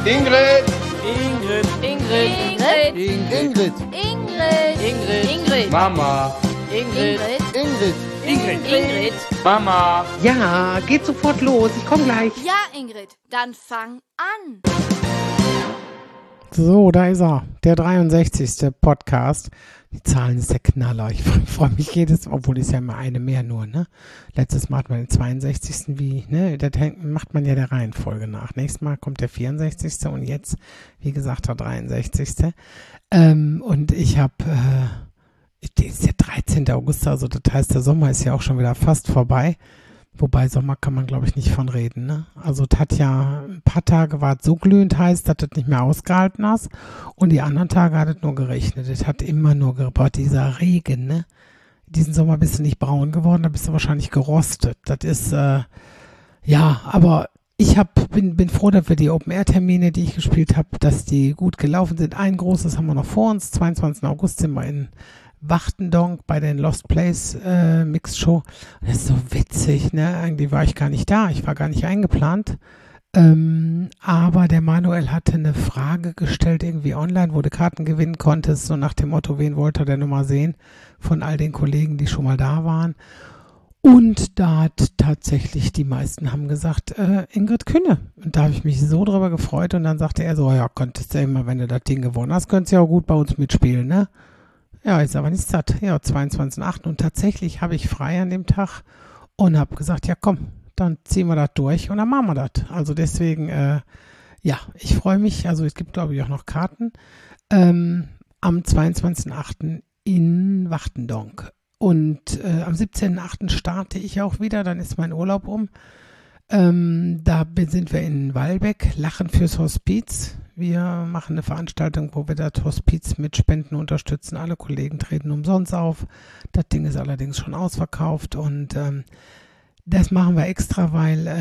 Ingrid. Ingrid. Ingrid. Ingrid. Ingrid. Ingrid. Mama. Ingrid. Ingrid. Ingrid. Mama. Ja, geht sofort los. Ich komme gleich. Ja, Ingrid, dann fang an. So, da ist er. Der 63. Podcast. Die Zahlen ist der Knaller. Ich freue mich obwohl ist ja immer eine mehr nur, ne? Letztes Mal hatten wir den 62. Da macht man ja der Reihenfolge nach. Nächstes Mal kommt der 64. und jetzt, wie gesagt, der 63. Und ich habe, ist der 13. August, also das heißt, der Sommer ist ja auch schon wieder fast vorbei. Wobei Sommer kann man, glaube ich, nicht von reden, ne? Also das hat ja ein paar Tage war es so glühend heiß, dass das nicht mehr ausgehalten hast. Und die anderen Tage hat es nur geregnet. Es hat immer nur geregnet. Dieser Regen, ne? Diesen Sommer bist du nicht braun geworden, da bist du wahrscheinlich gerostet. Das ist, aber ich bin froh, dass wir die Open-Air-Termine, die ich gespielt habe, dass die gut gelaufen sind. Ein großes haben wir noch vor uns. 22. August sind wir in Wachtendonk bei den Lost Place Mixed Show. Das ist so witzig, ne? Eigentlich war ich gar nicht da, ich war gar nicht eingeplant. Aber der Manuel hatte eine Frage gestellt, irgendwie online, wo du Karten gewinnen konntest, so nach dem Motto, wen wollte er denn nochmal sehen von all den Kollegen, die schon mal da waren. Und da hat tatsächlich die meisten haben gesagt, Ingrid Künne. Und da habe ich mich so drüber gefreut und dann sagte er so, ja, könntest du ja immer, wenn du das Ding gewonnen hast, könntest du ja auch gut bei uns mitspielen, ne? Ja, ist aber nicht satt. Ja, 22.8. Und tatsächlich habe ich frei an dem Tag und habe gesagt, ja komm, dann ziehen wir das durch und dann machen wir das. Also deswegen, ich freue mich. Also es gibt, glaube ich, auch noch Karten am 22.8. in Wachtendonk. Und am 17.8. starte ich auch wieder, dann ist mein Urlaub um. Da sind wir in Walbeck, Lachen fürs Hospiz. Wir machen eine Veranstaltung, wo wir das Hospiz mit Spenden unterstützen. Alle Kollegen treten umsonst auf. Das Ding ist allerdings schon ausverkauft und das machen wir extra, weil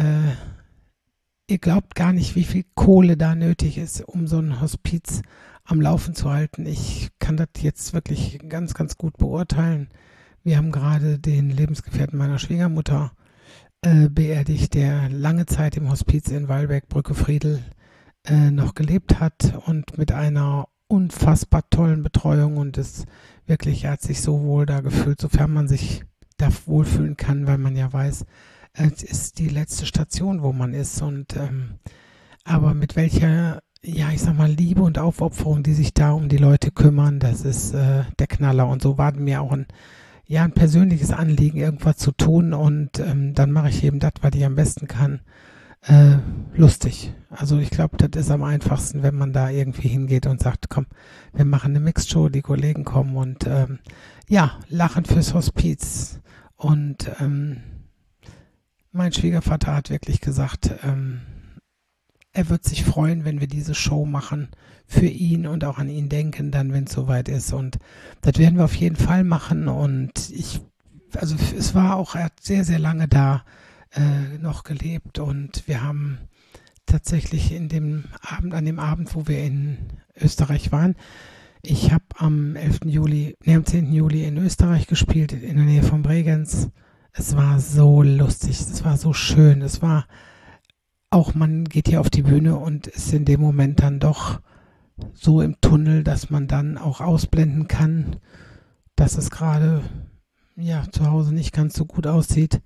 ihr glaubt gar nicht, wie viel Kohle da nötig ist, um so ein Hospiz am Laufen zu halten. Ich kann das jetzt wirklich ganz, ganz gut beurteilen. Wir haben gerade den Lebensgefährten meiner Schwiegermutter beerdigt, der lange Zeit im Hospiz in Walbeck, Brücke Friedel, noch gelebt hat und mit einer unfassbar tollen Betreuung und er hat sich so wohl da gefühlt, sofern man sich da wohlfühlen kann, weil man ja weiß, es ist die letzte Station, wo man ist und aber mit welcher, Liebe und Aufopferung, die sich da um die Leute kümmern, das ist der Knaller und so war mir auch ein persönliches Anliegen, irgendwas zu tun und dann mache ich eben das, was ich am besten kann. Lustig. Also ich glaube, das ist am einfachsten, wenn man da irgendwie hingeht und sagt, komm, wir machen eine Mixed Show, die Kollegen kommen und Lachen fürs Hospiz. Und mein Schwiegervater hat wirklich gesagt, er wird sich freuen, wenn wir diese Show machen für ihn und auch an ihn denken, dann, wenn es soweit ist. Und das werden wir auf jeden Fall machen. Und es war auch, er hat sehr, sehr lange da noch gelebt und wir haben tatsächlich an dem Abend, wo wir in Österreich waren, ich habe am 10. Juli in Österreich gespielt, in der Nähe von Bregenz. Es war so lustig, es war so schön, es war auch, man geht hier auf die Bühne und ist in dem Moment dann doch so im Tunnel, dass man dann auch ausblenden kann, dass es gerade zu Hause nicht ganz so gut aussieht.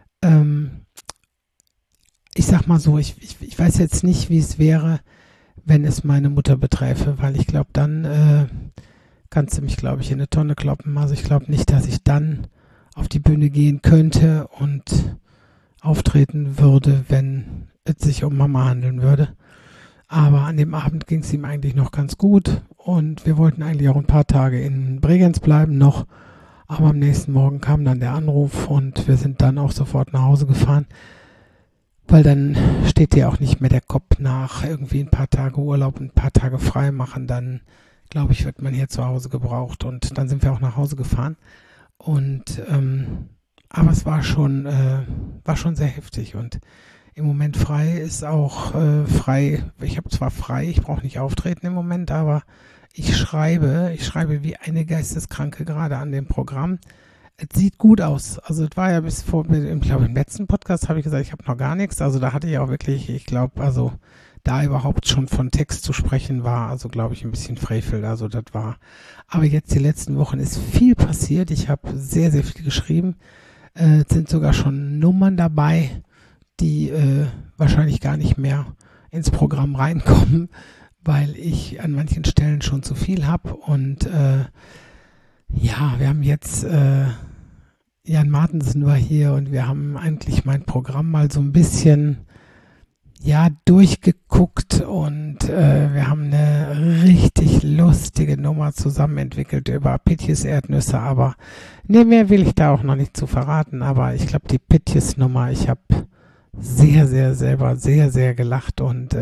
Ich sag mal so, ich weiß jetzt nicht, wie es wäre, wenn es meine Mutter beträfe, weil ich glaube, dann kannst du mich, glaube ich, in eine Tonne kloppen. Also ich glaube nicht, dass ich dann auf die Bühne gehen könnte und auftreten würde, wenn es sich um Mama handeln würde. Aber an dem Abend ging es ihm eigentlich noch ganz gut und wir wollten eigentlich auch ein paar Tage in Bregenz bleiben noch. Aber am nächsten Morgen kam dann der Anruf und wir sind dann auch sofort nach Hause gefahren, weil dann steht dir auch nicht mehr der Kopf nach, irgendwie ein paar Tage Urlaub, ein paar Tage frei machen, dann glaube ich, wird man hier zu Hause gebraucht und dann sind wir auch nach Hause gefahren und aber es war schon sehr heftig und im Moment frei ist auch frei, ich habe zwar frei, ich brauche nicht auftreten im Moment, aber ich schreibe wie eine Geisteskranke gerade an dem Programm. Es sieht gut aus. Also es war ja bis vor, ich glaube im letzten Podcast habe ich gesagt, ich habe noch gar nichts. Also da hatte ich auch wirklich, ich glaube, also da überhaupt schon von Text zu sprechen war, also glaube ich ein bisschen Frevel, also das war. Aber jetzt die letzten Wochen ist viel passiert. Ich habe sehr, sehr viel geschrieben. Es sind sogar schon Nummern dabei, die wahrscheinlich gar nicht mehr ins Programm reinkommen, weil ich an manchen Stellen schon zu viel habe. Und ja, wir haben jetzt Jan Martensen war hier und wir haben eigentlich mein Programm mal so ein bisschen durchgeguckt und wir haben eine richtig lustige Nummer zusammen entwickelt über Pitjes Erdnüsse, aber mehr will ich da auch noch nicht zu verraten, aber ich glaube die Pitjes Nummer, ich habe selber sehr gelacht und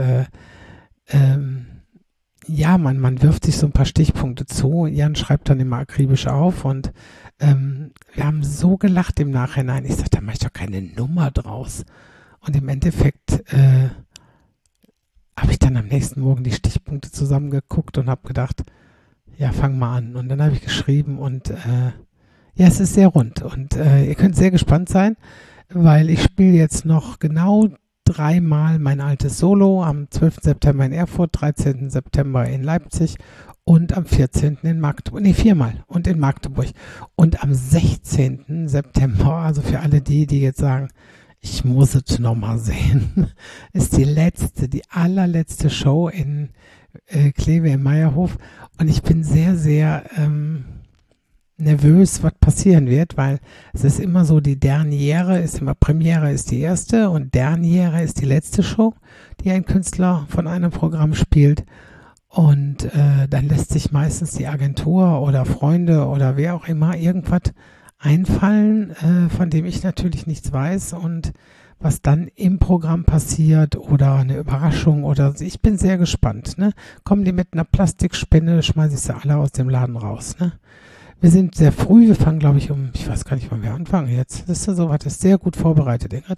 man wirft sich so ein paar Stichpunkte zu, Jan schreibt dann immer akribisch auf und wir haben so gelacht im Nachhinein, ich sagte, da mache ich doch keine Nummer draus. Und im Endeffekt habe ich dann am nächsten Morgen die Stichpunkte zusammengeguckt und habe gedacht, ja, fang mal an. Und dann habe ich geschrieben und es ist sehr rund. Und ihr könnt sehr gespannt sein, weil ich spiele jetzt noch genau 3-mal mein altes Solo. Am 12. September in Erfurt, 13. September in Leipzig und am 14. in Magdeburg. 4-mal und in Magdeburg. Und am 16. September, also für alle die jetzt sagen, ich muss es nochmal sehen, ist die allerletzte Show in Kleve im Meierhof. Und ich bin sehr nervös, was passieren wird, weil es ist immer so, die Derniere ist immer, Premiere ist die erste und Derniere ist die letzte Show, die ein Künstler von einem Programm spielt. Und dann lässt sich meistens die Agentur oder Freunde oder wer auch immer irgendwas einfallen, von dem ich natürlich nichts weiß und was dann im Programm passiert oder eine Überraschung oder ich bin sehr gespannt. Ne? Kommen die mit einer Plastikspinne, schmeiße ich sie alle aus dem Laden raus. Ne? Wir sind sehr früh, wir fangen glaube ich ich weiß gar nicht, wann wir anfangen jetzt. Das ist so was, ist sehr gut vorbereitet, Ingrid.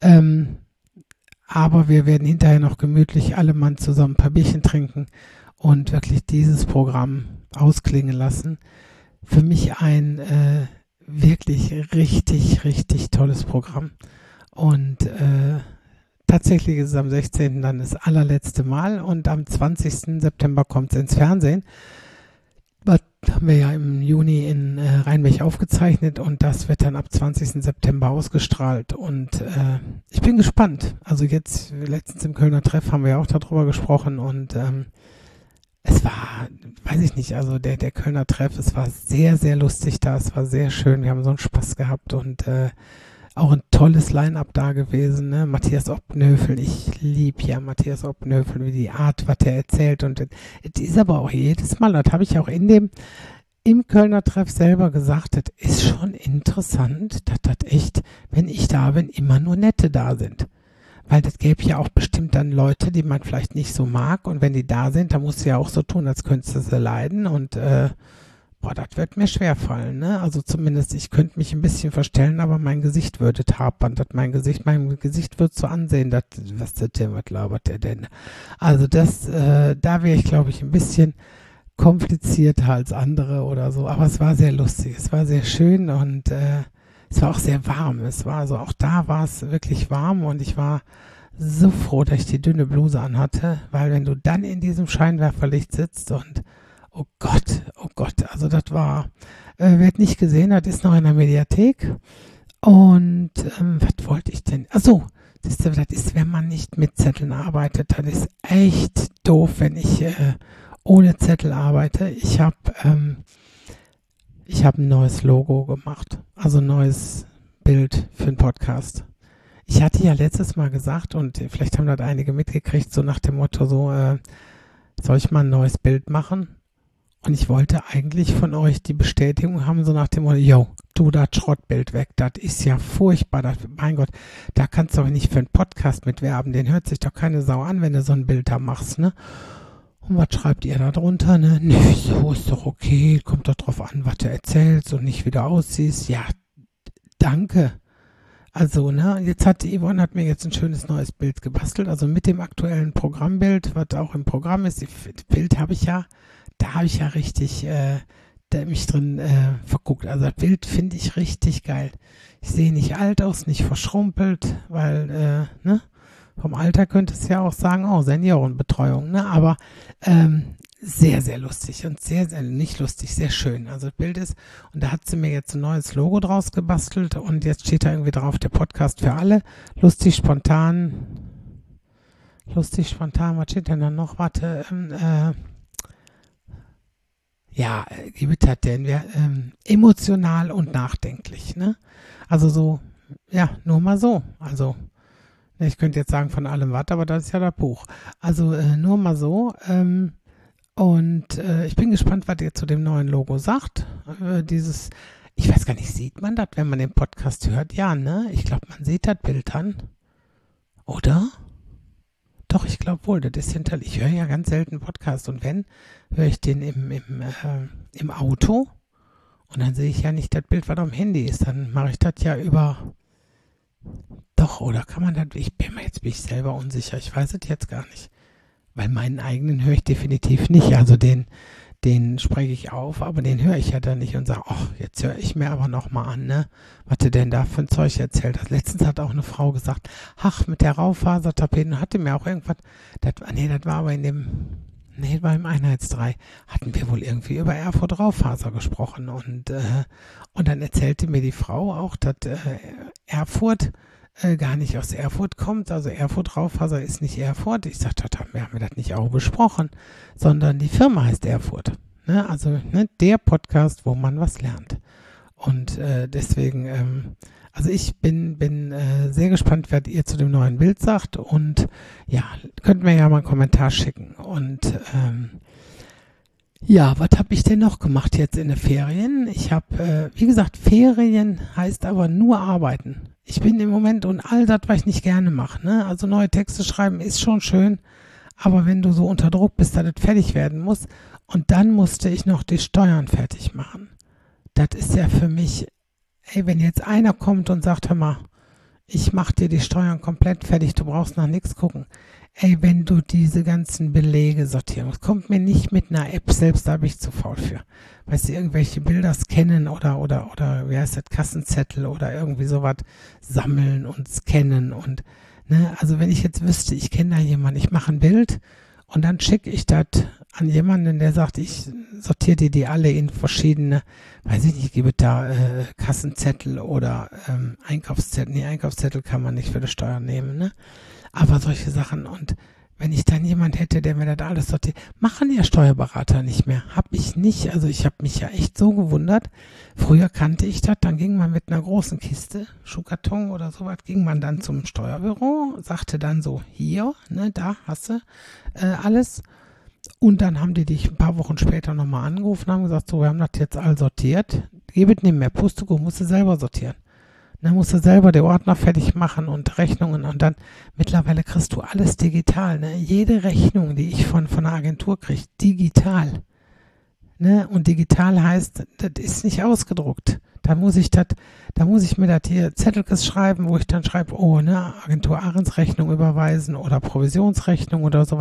Aber wir werden hinterher noch gemütlich alle Mann zusammen ein paar Bierchen trinken und wirklich dieses Programm ausklingen lassen. Für mich ein wirklich richtig tolles Programm. Und tatsächlich ist es am 16. dann das allerletzte Mal und am 20. September kommt es ins Fernsehen. Das haben wir ja im Juni in Rheinberg aufgezeichnet und das wird dann ab 20. September ausgestrahlt und ich bin gespannt. Also jetzt letztens im Kölner Treff haben wir ja auch darüber gesprochen und es war, weiß ich nicht, also der Kölner Treff, es war sehr lustig da, es war sehr schön, wir haben so einen Spaß gehabt und auch ein tolles Line-Up da gewesen, ne? Matthias Opnöfel, ich liebe ja Matthias Opnöfel, wie die Art, was er erzählt und es ist aber auch jedes Mal, das habe ich auch im Kölner Treff selber gesagt, das ist schon interessant, dass das echt, wenn ich da bin, immer nur Nette da sind. Weil das gäbe ja auch bestimmt dann Leute, die man vielleicht nicht so mag und wenn die da sind, dann musst du ja auch so tun, als könntest du sie leiden und das wird mir schwerfallen, ne? Also zumindest, ich könnte mich ein bisschen verstellen, aber mein Gesicht würde tapern, mein Gesicht wird so ansehen, was labert der denn? Also da wäre ich, glaube ich, ein bisschen komplizierter als andere oder so, aber es war sehr lustig, es war sehr schön und es war auch sehr warm. Es war also auch da war es wirklich warm und ich war so froh, dass ich die dünne Bluse anhatte, weil wenn du dann in diesem Scheinwerferlicht sitzt und oh Gott, also das war, wer es nicht gesehen hat, ist noch in der Mediathek und was wollte ich denn? Achso, das ist, wenn man nicht mit Zetteln arbeitet, das ist echt doof, wenn ich ohne Zettel arbeite. Ich habe ein neues Logo gemacht, also ein neues Bild für einen Podcast. Ich hatte ja letztes Mal gesagt, und vielleicht haben das einige mitgekriegt, so nach dem Motto, soll ich mal ein neues Bild machen? Und ich wollte eigentlich von euch die Bestätigung haben, so nach dem Motto, yo, du, das Schrottbild weg, das ist ja furchtbar, mein Gott, da kannst du doch nicht für einen Podcast mitwerben, den hört sich doch keine Sau an, wenn du so ein Bild da machst, ne? Und was schreibt ihr da drunter, ne? Nee, so ist doch okay, kommt doch drauf an, was du erzählst und nicht wie du aussiehst. Ja, danke. Also, ne, Yvonne hat mir jetzt ein schönes neues Bild gebastelt, also mit dem aktuellen Programmbild, was auch im Programm ist. Das Bild da habe ich ja richtig mich drin verguckt. Also das Bild finde ich richtig geil. Ich sehe nicht alt aus, nicht verschrumpelt, weil, ne, Vom Alter könnte es ja auch sagen, oh, Seniorenbetreuung, ne? Aber sehr, sehr lustig und sehr, sehr, nicht lustig, sehr schön. Also das Bild ist, und da hat sie mir jetzt ein neues Logo draus gebastelt und jetzt steht da irgendwie drauf, der Podcast für alle. Lustig, spontan, was steht denn da noch? Warte, wie bitte hat denn wir, emotional und nachdenklich, ne? Also so, ja, nur mal so. Also, ich könnte jetzt sagen von allem was, aber das ist ja das Buch. Also nur mal so. Ich bin gespannt, was ihr zu dem neuen Logo sagt. Ich weiß gar nicht, sieht man das, wenn man den Podcast hört? Ja, ne? Ich glaube, man sieht das Bild an. Oder? Doch, ich glaube wohl, das ist hinterlegt. Ich höre ja ganz selten Podcast und wenn, höre ich den im Auto und dann sehe ich ja nicht das Bild, was am Handy ist. Dann mache ich das ja über... Doch, oder kann man das... Bin ich selber unsicher. Ich weiß es jetzt gar nicht. Weil meinen eigenen höre ich definitiv nicht. Also den spreche ich auf, aber den höre ich ja dann nicht und sage, ach, jetzt höre ich mir aber nochmal an, ne? Was du denn da für ein Zeug erzählt hast. Letztens hat auch eine Frau gesagt, ach, mit der Raufasertapete, hatte mir auch irgendwas, das war aber war im Einheitsdrei, hatten wir wohl irgendwie über Erfurt Raufaser gesprochen und dann erzählte mir die Frau auch, dass Erfurt gar nicht aus Erfurt kommt, also Erfurt Raufaser ist nicht Erfurt. Ich sagte, haben wir das nicht auch besprochen, sondern die Firma heißt Erfurt. Ne? Also der Podcast, wo man was lernt. Und deswegen, also ich bin sehr gespannt, was ihr zu dem neuen Bild sagt und ja, könnt mir ja mal einen Kommentar schicken. Und ja, was habe ich denn noch gemacht jetzt in den Ferien? Ich habe, wie gesagt, Ferien heißt aber nur arbeiten. Ich bin im Moment und all das, was ich nicht gerne mache, ne? Also neue Texte schreiben ist schon schön, aber wenn du so unter Druck bist, dass das fertig werden muss und dann musste ich noch die Steuern fertig machen. Das ist ja für mich, wenn jetzt einer kommt und sagt, hör mal, ich mache dir die Steuern komplett fertig, du brauchst nach nichts gucken. Wenn du diese ganzen Belege sortieren musst, kommt mir nicht mit einer App, selbst da bin ich zu faul für. Weißt du, irgendwelche Bilder scannen oder wie heißt das, Kassenzettel oder irgendwie sowas sammeln und scannen und, ne, also wenn ich jetzt wüsste, ich kenne da jemanden, ich mache ein Bild und dann schicke ich das an jemanden, der sagt, ich sortiere die alle in verschiedene, weiß ich nicht, gebe da Kassenzettel oder Einkaufszettel. Nee, Einkaufszettel kann man nicht für die Steuern nehmen, ne? Aber solche Sachen und wenn ich dann jemand hätte, der mir das alles sortiert, machen ja Steuerberater nicht mehr. Hab ich nicht, also ich habe mich ja echt so gewundert. Früher kannte ich das, dann ging man mit einer großen Kiste, Schuhkarton oder sowas, ging man dann zum Steuerbüro, sagte dann so, hier, ne, da hast du alles. Und dann haben die dich ein paar Wochen später nochmal angerufen und haben gesagt, so, wir haben das jetzt all sortiert, gebet nicht mehr, Pustekuchen, musst du selber sortieren. Dann musst du selber den Ordner fertig machen und Rechnungen und dann mittlerweile kriegst du alles digital, ne? Jede Rechnung, die ich von einer Agentur kriege, digital. Ne? Und digital heißt, das ist nicht ausgedruckt. Da muss ich mir das hier Zettelkes schreiben, wo ich dann schreibe, oh, ne, Agentur Ahrens Rechnung überweisen oder Provisionsrechnung oder sowas.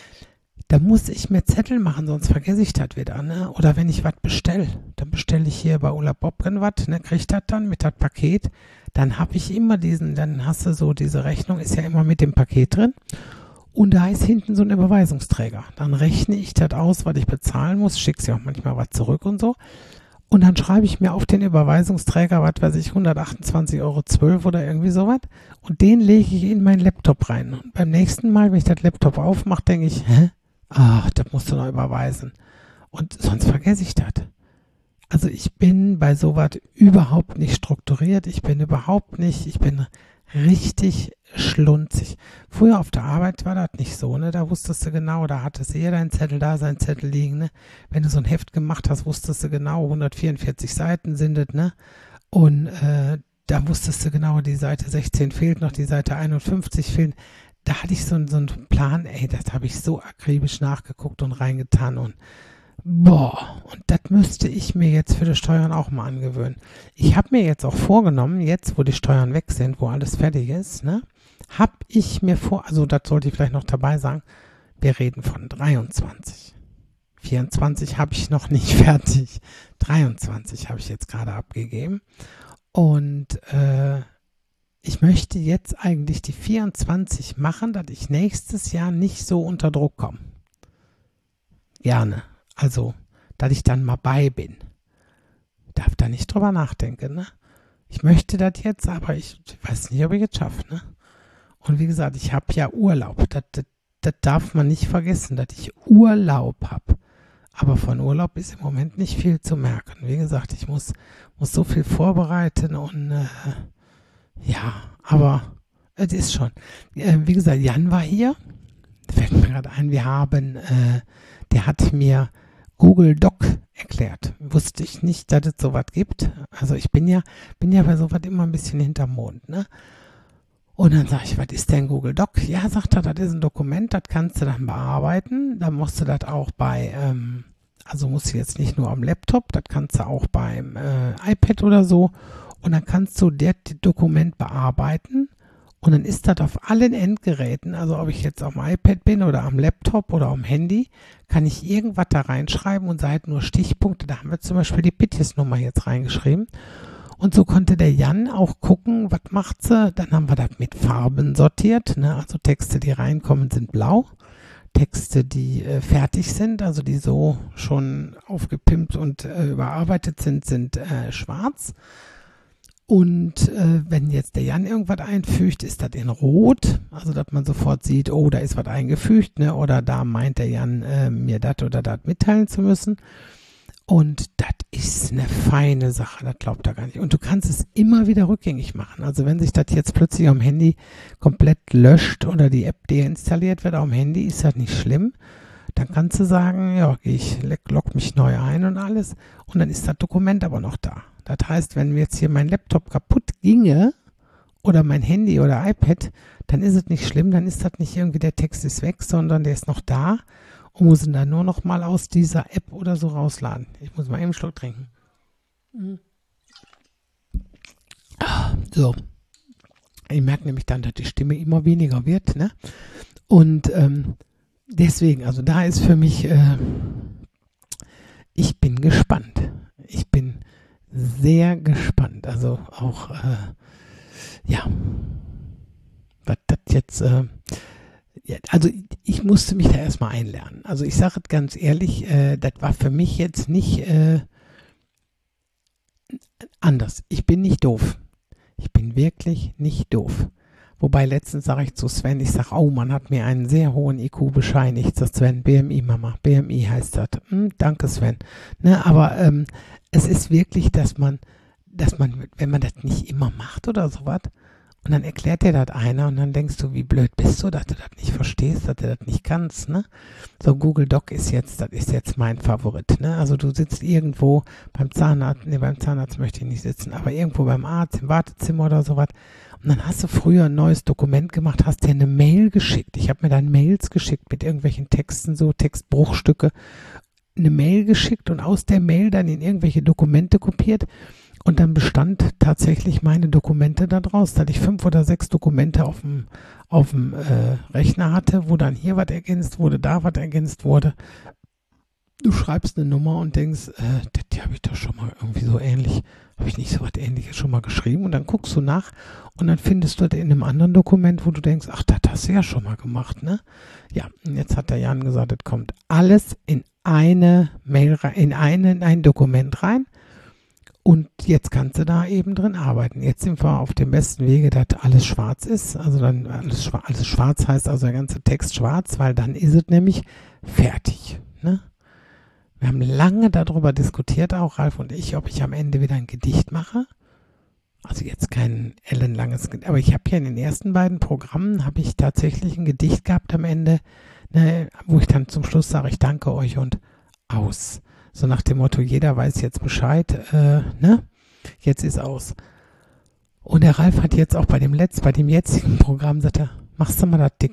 Da muss ich mir Zettel machen, sonst vergesse ich das wieder, ne? Oder wenn ich was bestelle, dann bestelle ich hier bei Ulla Bobken was, ne? Krieg ich das dann mit das Paket, dann habe ich immer dann hast du so, diese Rechnung ist ja immer mit dem Paket drin und da ist hinten so ein Überweisungsträger. Dann rechne ich das aus, was ich bezahlen muss, schicke sie auch manchmal was zurück und so. Und dann schreibe ich mir auf den Überweisungsträger, was weiß ich, 128,12 € oder irgendwie sowas. Und den lege ich in meinen Laptop rein. Und beim nächsten Mal, wenn ich das Laptop aufmache, denke ich, ach, das musst du noch überweisen. Und sonst vergesse ich das. Also ich bin bei sowas überhaupt nicht strukturiert. Ich bin richtig schlunzig. Früher auf der Arbeit war das nicht so, ne? Da wusstest du genau, da hattest jeder einen Zettel da, seinen Zettel liegen, ne? Wenn du so ein Heft gemacht hast, wusstest du genau, 144 Seiten sind es, ne? Und da wusstest du genau, die Seite 16 fehlt noch, die Seite 51 fehlt. Da hatte ich so einen Plan, das habe ich so akribisch nachgeguckt und reingetan und und das müsste ich mir jetzt für die Steuern auch mal angewöhnen. Ich habe mir jetzt auch vorgenommen, jetzt wo die Steuern weg sind, wo alles fertig ist, ne, habe ich mir also das sollte ich vielleicht noch dabei sagen, wir reden von 23. 24 habe ich noch nicht fertig. 23 habe ich jetzt gerade abgegeben und ich möchte jetzt eigentlich die 24 machen, dass ich nächstes Jahr nicht so unter Druck komme. Gerne. Also, dass ich dann mal bei bin. Darf da nicht drüber nachdenken, ne? Ich möchte das jetzt, aber ich weiß nicht, ob ich es schaffe, ne? Und wie gesagt, ich habe ja Urlaub. Das darf man nicht vergessen, dass ich Urlaub habe. Aber von Urlaub ist im Moment nicht viel zu merken. Wie gesagt, ich muss so viel vorbereiten und ja, aber es ist schon. Wie gesagt, Jan war hier. Fällt mir gerade ein, der hat mir Google Doc erklärt. Wusste ich nicht, dass es sowas gibt. Also ich bin ja bei sowas immer ein bisschen hinterm Mond, ne? Und dann sage ich, was ist denn Google Doc? Ja, sagt er, das ist ein Dokument, das kannst du dann bearbeiten. Dann musst du das auch also musst du jetzt nicht nur am Laptop, das kannst du auch beim iPad oder so. Und dann kannst du das Dokument bearbeiten. Und dann ist das auf allen Endgeräten, also ob ich jetzt am iPad bin oder am Laptop oder am Handy, kann ich irgendwas da reinschreiben und seid nur Stichpunkte. Da haben wir zum Beispiel die Pitjes-Nummer jetzt reingeschrieben. Und so konnte der Jan auch gucken, was macht sie. Dann haben wir das mit Farben sortiert, ne? Also Texte, die reinkommen, sind blau. Texte, die fertig sind, also die so schon aufgepimpt und überarbeitet sind, sind schwarz. Und wenn jetzt der Jan irgendwas einfügt, ist das in Rot, also dass man sofort sieht, oh, da ist was eingefügt, ne? Oder da meint der Jan, mir das oder das mitteilen zu müssen. Und das ist eine feine Sache, das glaubt er gar nicht. Und du kannst es immer wieder rückgängig machen. Also wenn sich das jetzt plötzlich am Handy komplett löscht oder die App deinstalliert wird am Handy, ist das nicht schlimm. Dann kannst du sagen, ja, ich log mich neu ein und alles. Und dann ist das Dokument aber noch da. Das heißt, wenn mir jetzt hier mein Laptop kaputt ginge oder mein Handy oder iPad, dann ist es nicht schlimm, dann ist das nicht irgendwie, der Text ist weg, sondern der ist noch da und muss ihn dann nur noch mal aus dieser App oder so rausladen. Ich muss mal eben einen Schluck trinken. So. Ich merke nämlich dann, dass die Stimme immer weniger wird, ne? Und deswegen, also da ist für mich, ich bin gespannt. Ich bin sehr gespannt. Also auch, ja, was das jetzt, ja, also ich musste mich da erstmal einlernen. Also ich sage es ganz ehrlich, das war für mich jetzt nicht anders. Ich bin nicht doof. Ich bin wirklich nicht doof. Wobei letztens sage ich zu Sven, ich sage, oh, man hat mir einen sehr hohen IQ bescheinigt. Sagt Sven, BMI, Mama, BMI heißt das. Danke, Sven. Ne, aber es ist wirklich, dass man, wenn man das nicht immer macht oder sowas, und dann erklärt dir das einer und dann denkst du, wie blöd bist du, dass du das nicht verstehst, dass du das nicht kannst, ne? So Google Doc das ist jetzt mein Favorit, ne? Also du sitzt irgendwo beim Zahnarzt möchte ich nicht sitzen, aber irgendwo beim Arzt, im Wartezimmer oder sowas. Und dann hast du früher ein neues Dokument gemacht, hast dir eine Mail geschickt. Ich habe mir dann Mails geschickt mit irgendwelchen Texten, so Textbruchstücke, eine Mail geschickt und aus der Mail dann in irgendwelche Dokumente kopiert. Und dann bestand tatsächlich meine Dokumente daraus, dass ich 5 oder 6 Dokumente auf dem Rechner hatte, wo dann hier was ergänzt wurde, da was ergänzt wurde. Du schreibst eine Nummer und denkst, die habe ich doch schon mal irgendwie so ähnlich, habe ich nicht so was Ähnliches schon mal geschrieben? Und dann guckst du nach und dann findest du das in einem anderen Dokument, wo du denkst, ach, das hast du ja schon mal gemacht, ne? Ja, und jetzt hat der Jan gesagt, das kommt alles in eine Mail rein, in ein Dokument rein. Und jetzt kannst du da eben drin arbeiten. Jetzt sind wir auf dem besten Wege, dass alles schwarz ist. Also dann alles schwarz heißt also der ganze Text schwarz, weil dann ist es nämlich fertig. Ne? Wir haben lange darüber diskutiert, auch Ralf und ich, ob ich am Ende wieder ein Gedicht mache. Also jetzt kein ellenlanges Gedicht, aber ich habe ja in den ersten beiden Programmen, habe ich tatsächlich ein Gedicht gehabt am Ende, ne, wo ich dann zum Schluss sage, ich danke euch und aus. So nach dem Motto, jeder weiß jetzt Bescheid, ne? Jetzt ist aus. Und der Ralf hat jetzt auch bei dem jetzigen Programm gesagt, machst du mal das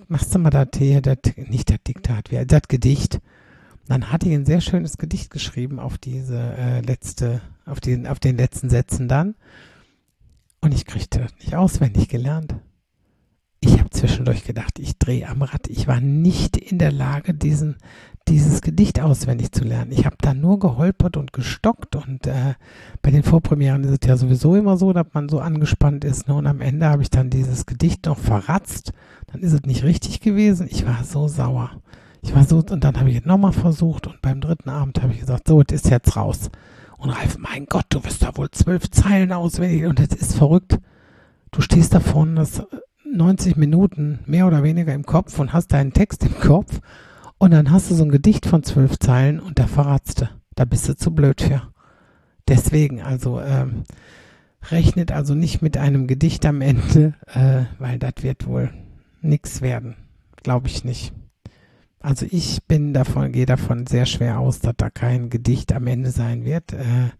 nicht das Diktat, das Gedicht. Dann hatte ich ein sehr schönes Gedicht geschrieben auf diese auf den letzten Sätzen dann. Und ich kriegte das nicht auswendig gelernt. ich habe zwischendurch gedacht, ich drehe am Rad. Ich war nicht in der Lage, dieses Gedicht auswendig zu lernen. Ich habe da nur geholpert und gestockt und bei den Vorpremieren ist es ja sowieso immer so, dass man so angespannt ist. Ne? Und am Ende habe ich dann dieses Gedicht noch verratzt. Dann ist es nicht richtig gewesen. Ich war so sauer. Und dann habe ich es nochmal versucht und beim dritten Abend habe ich gesagt, so, es ist jetzt raus. Und Ralf, mein Gott, du wirst da wohl 12 Zeilen auswendig und das ist verrückt. Du stehst da vorne, das 90 Minuten mehr oder weniger im Kopf und hast deinen Text im Kopf und dann hast du so ein Gedicht von 12 Zeilen und da verratst du. Da bist du zu blöd für. Deswegen, also rechnet also nicht mit einem Gedicht am Ende, weil das wird wohl nichts werden. Glaube ich nicht. Also ich gehe davon sehr schwer aus, dass da kein Gedicht am Ende sein wird.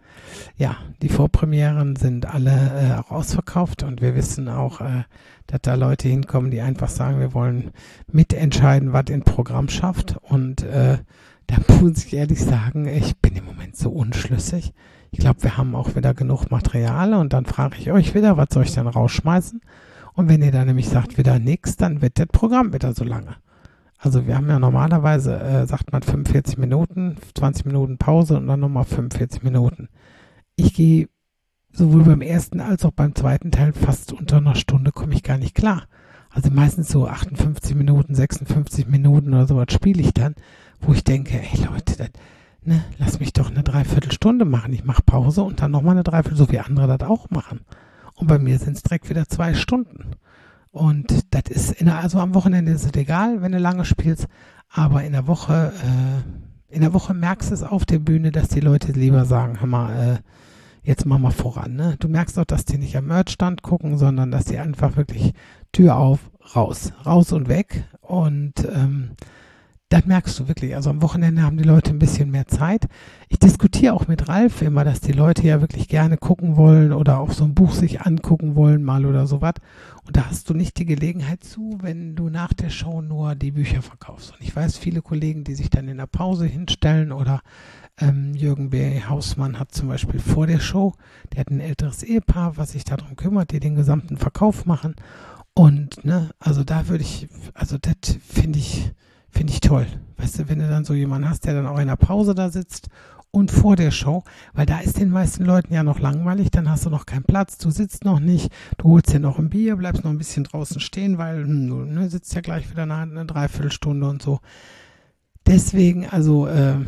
Die Vorpremieren sind alle auch ausverkauft und wir wissen auch, dass da Leute hinkommen, die einfach sagen, wir wollen mitentscheiden, was in Programm schafft. Und da muss ich ehrlich sagen, ich bin im Moment so unschlüssig. Ich glaube, wir haben auch wieder genug Material und dann frage ich euch wieder, was soll ich denn rausschmeißen? Und wenn ihr dann nämlich sagt, wieder nichts, dann wird das Programm wieder so lange. Also wir haben ja normalerweise, sagt man 45 Minuten, 20 Minuten Pause und dann nochmal 45 Minuten. Ich gehe sowohl beim ersten als auch beim zweiten Teil fast unter einer Stunde, komme ich gar nicht klar. Also meistens so 58 Minuten, 56 Minuten oder sowas spiele ich dann, wo ich denke, ey Leute, lass mich doch eine Dreiviertelstunde machen. Ich mache Pause und dann nochmal eine Dreiviertelstunde, so wie andere das auch machen. Und bei mir sind es direkt wieder 2 Stunden. Und das ist, also am Wochenende ist es egal, wenn du lange spielst, aber in der Woche merkst du es auf der Bühne, dass die Leute lieber sagen, hör mal, jetzt mach mal voran. Ne? Du merkst auch, dass die nicht am Merchstand gucken, sondern dass die einfach wirklich Tür auf, raus und weg. Und das merkst du wirklich. Also am Wochenende haben die Leute ein bisschen mehr Zeit. Ich diskutiere auch mit Ralf immer, dass die Leute ja wirklich gerne gucken wollen oder auch so ein Buch sich angucken wollen mal oder sowas. Und da hast du nicht die Gelegenheit zu, wenn du nach der Show nur die Bücher verkaufst. Und ich weiß, viele Kollegen, die sich dann in der Pause hinstellen oder Jürgen B. Hausmann hat zum Beispiel vor der Show, der hat ein älteres Ehepaar, was sich darum kümmert, die den gesamten Verkauf machen. Und also da das finde ich toll. Weißt du, wenn du dann so jemanden hast, der dann auch in der Pause da sitzt und vor der Show, weil da ist den meisten Leuten ja noch langweilig, dann hast du noch keinen Platz, du sitzt noch nicht, du holst dir noch ein Bier, bleibst noch ein bisschen draußen stehen, weil du sitzt ja gleich wieder eine Dreiviertelstunde und so. Deswegen, also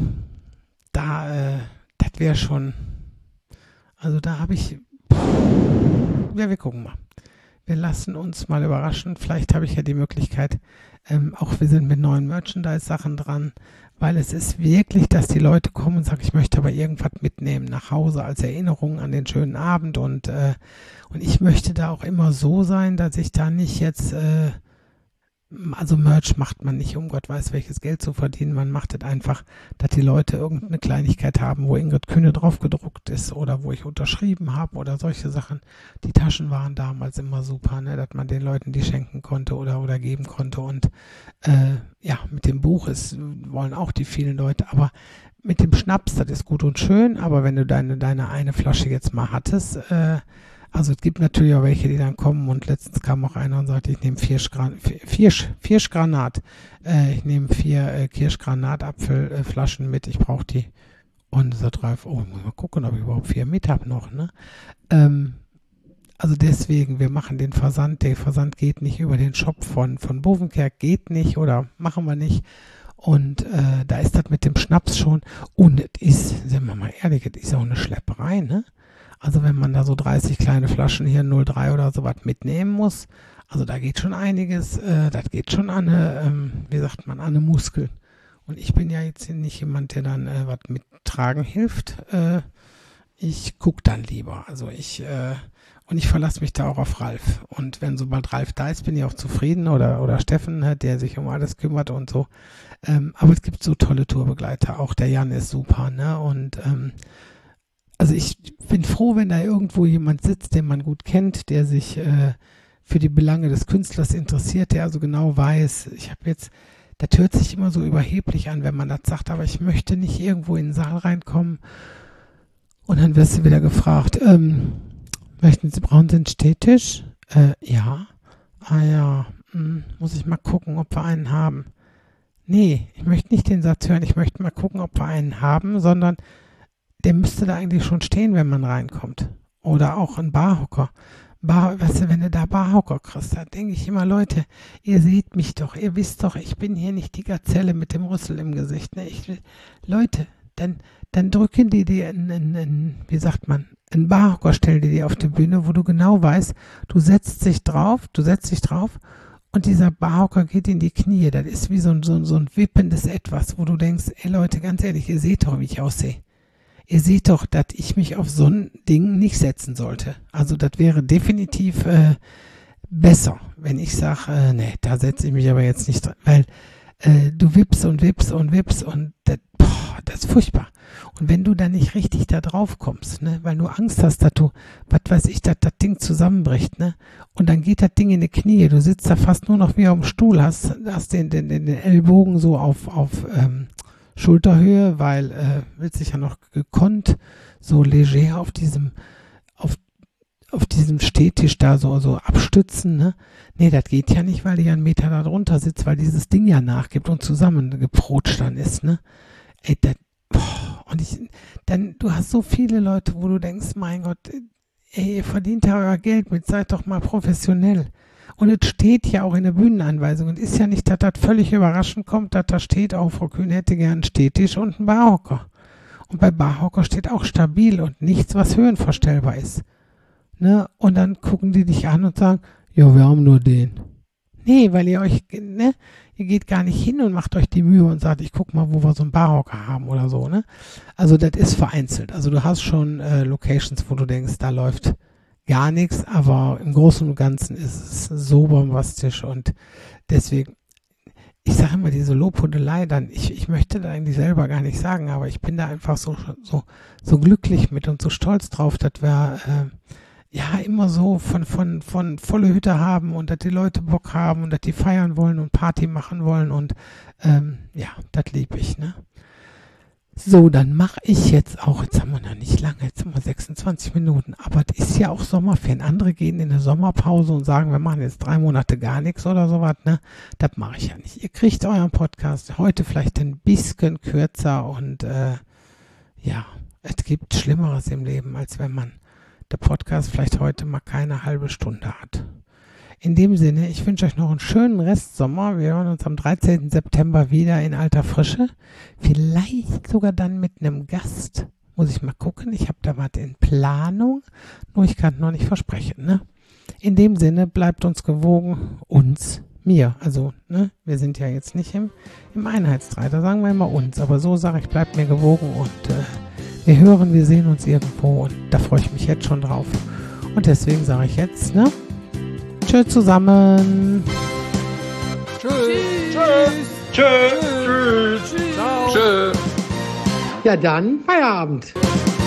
das wäre schon, also da habe ich, wir gucken mal. Wir lassen uns mal überraschen. Vielleicht habe ich ja die Möglichkeit, auch wir sind mit neuen Merchandise-Sachen dran, weil es ist wirklich, dass die Leute kommen und sagen, ich möchte aber irgendwas mitnehmen nach Hause als Erinnerung an den schönen Abend und ich möchte da auch immer so sein, dass ich da nicht jetzt, also Merch macht man nicht, um Gott weiß welches Geld zu verdienen, man macht es einfach, dass die Leute irgendeine Kleinigkeit haben, wo Ingrid Kühne drauf gedruckt ist oder wo ich unterschrieben habe oder solche Sachen. Die Taschen waren damals immer super, dass man den Leuten die schenken konnte oder geben konnte und mit dem Buch wollen auch die vielen Leute, aber mit dem Schnaps, das ist gut und schön, aber wenn du deine eine Flasche jetzt mal hattest, also es gibt natürlich auch welche, die dann kommen und letztens kam auch einer und sagte, ich nehme 4 Kirschgranat. Ich nehme 4 Kirschgranatapfelflaschen mit, ich brauche die. Und sagt Ralf, muss mal gucken, ob ich überhaupt 4 mit habe noch. Ne? Also deswegen, wir machen den Versand. Der Versand geht nicht über den Shop von Bovenkerk, geht nicht oder machen wir nicht. Und da ist das mit dem Schnaps schon. Und es ist, sind wir mal ehrlich, es ist auch eine Schlepperei, ne? Also wenn man da so 30 kleine Flaschen hier 0,3 oder sowas mitnehmen muss, also da geht schon einiges, das geht schon an eine Muskel. Und ich bin ja jetzt nicht jemand, der dann was mittragen hilft. Ich gucke dann lieber. Also ich verlasse mich da auch auf Ralf. Und wenn sobald Ralf da ist, bin ich auch zufrieden oder Steffen, der sich um alles kümmert und so. Aber es gibt so tolle Tourbegleiter. Auch der Jan ist super, ne? Und also ich bin froh, wenn da irgendwo jemand sitzt, den man gut kennt, der sich für die Belange des Künstlers interessiert, der also genau weiß, das hört sich immer so überheblich an, wenn man das sagt, aber ich möchte nicht irgendwo in den Saal reinkommen und dann wirst du wieder gefragt, brauchen Sie einen Stehtisch? Ja. Ah ja, muss ich mal gucken, ob wir einen haben. Nee, ich möchte nicht den Satz hören, ich möchte mal gucken, ob wir einen haben, sondern der müsste da eigentlich schon stehen, wenn man reinkommt. Oder auch ein Barhocker. Weißt du, wenn du da Barhocker kriegst, da denke ich immer, Leute, ihr seht mich doch, ihr wisst doch, ich bin hier nicht die Gazelle mit dem Rüssel im Gesicht. Ne? Leute, dann drücken die dir wie sagt man, einen Barhocker, stell dir auf die Bühne, wo du genau weißt, du setzt dich drauf und dieser Barhocker geht in die Knie. Das ist wie so ein wippendes Etwas, wo du denkst, ey Leute, ganz ehrlich, ihr seht doch, wie ich aussehe. Ihr seht doch, dass ich mich auf so ein Ding nicht setzen sollte. Also das wäre definitiv besser, wenn ich sage, nee, da setze ich mich aber jetzt nicht dran, weil du wippst und das ist furchtbar. Und wenn du dann nicht richtig da drauf kommst, ne, weil du Angst hast, dass du, was weiß ich, dass das Ding zusammenbricht, ne, und dann geht das Ding in die Knie, du sitzt da fast nur noch wie auf dem Stuhl, hast den Ellbogen so auf Schulterhöhe, weil willst dich ja noch gekonnt so leger auf diesem Stehtisch da so abstützen, ne? Nee, das geht ja nicht, weil du ja einen Meter da drunter sitzt, weil dieses Ding ja nachgibt und zusammengeprotscht dann ist, ne? Ey, du hast so viele Leute, wo du denkst, mein Gott, ey, ihr verdient ja euer Geld mit, seid doch mal professionell. Und es steht ja auch in der Bühnenanweisung. Und ist ja nicht, dass das völlig überraschend kommt, dass da steht, auch Frau Kühn hätte gern einen Stehtisch und einen Barhocker. Und bei Barhocker steht auch stabil und nichts, was höhenverstellbar ist. Ne? Und dann gucken die dich an und sagen, ja, wir haben nur den. Nee, weil ihr geht gar nicht hin und macht euch die Mühe und sagt, ich guck mal, wo wir so einen Barhocker haben oder so, ne? Also das ist vereinzelt. Also du hast schon Locations, wo du denkst, da läuft gar nichts, aber im Großen und Ganzen ist es so bombastisch und deswegen, ich sage immer, diese Lobhudelei dann, ich möchte da eigentlich selber gar nicht sagen, aber ich bin da einfach so glücklich mit und so stolz drauf, dass wir immer so von volle Hütte haben und dass die Leute Bock haben und dass die feiern wollen und Party machen wollen und das liebe ich, ne? So, dann mache ich jetzt auch, jetzt haben wir noch nicht lange, jetzt haben wir 26 Minuten, aber es ist ja auch Sommerferien. Andere gehen in der Sommerpause und sagen, wir machen jetzt 3 Monate gar nichts oder sowas, ne? Das mache ich ja nicht. Ihr kriegt euren Podcast heute vielleicht ein bisschen kürzer und es gibt Schlimmeres im Leben, als wenn man der Podcast vielleicht heute mal keine halbe Stunde hat. In dem Sinne, ich wünsche euch noch einen schönen Restsommer. Wir hören uns am 13. September wieder in alter Frische. Vielleicht sogar dann mit einem Gast. Muss ich mal gucken. Ich habe da was in Planung. Nur ich kann noch nicht versprechen, ne? In dem Sinne, bleibt uns gewogen. Mir. Also, ne? Wir sind ja jetzt nicht im Einheitsstreit. Da sagen wir immer uns. Aber so sage ich, bleibt mir gewogen und wir hören, wir sehen uns irgendwo und da freue ich mich jetzt schon drauf. Und deswegen sage ich jetzt, ne? Tschö zusammen. Tschüss. Tschüss. Tschüss. Ciao. Tschüss. Ja dann, Feierabend.